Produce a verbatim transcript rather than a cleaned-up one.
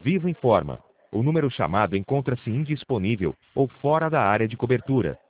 Vivo informa. O número chamado encontra-se indisponível ou fora da área de cobertura.